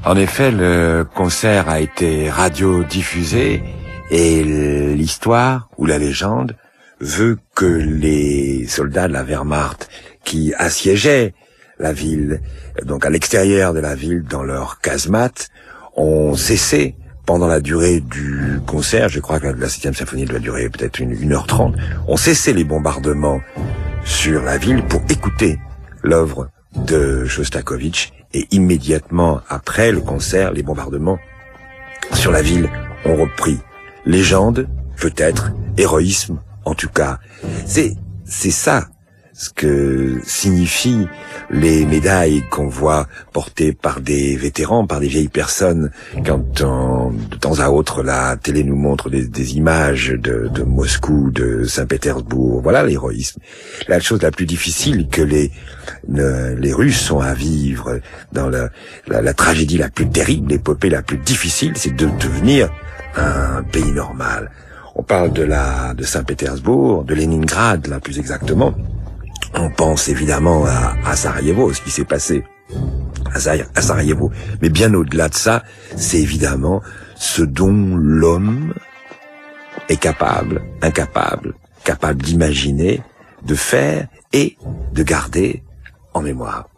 En effet, le concert a été radiodiffusé et l'histoire ou la légende veut que les soldats de la Wehrmacht qui assiégeaient la ville, donc à l'extérieur de la ville, dans leur casemate, ont cessé pendant la durée du concert. Je crois que la 7e symphonie doit durer peut-être 1h30. Ont cessé les bombardements sur la ville pour écouter l'œuvre de Shostakovich, et immédiatement après le concert, les bombardements sur la ville ont repris. Légende, peut-être, héroïsme, en tout cas. C'est ça ce que signifient les médailles qu'on voit portées par des vétérans, par des vieilles personnes, quand de temps à autre la télé nous montre des images de Moscou, de Saint-Pétersbourg. Voilà l'héroïsme. La chose la plus difficile que les Russes ont à vivre dans la tragédie la plus terrible, l'épopée la plus difficile, c'est de devenir un pays normal. On parle de Saint-Pétersbourg, de Leningrad, là plus exactement. On pense évidemment à Sarajevo, ce qui s'est passé à Sarajevo. Mais bien au-delà de ça, c'est évidemment ce dont l'homme est capable d'imaginer, de faire et de garder en mémoire.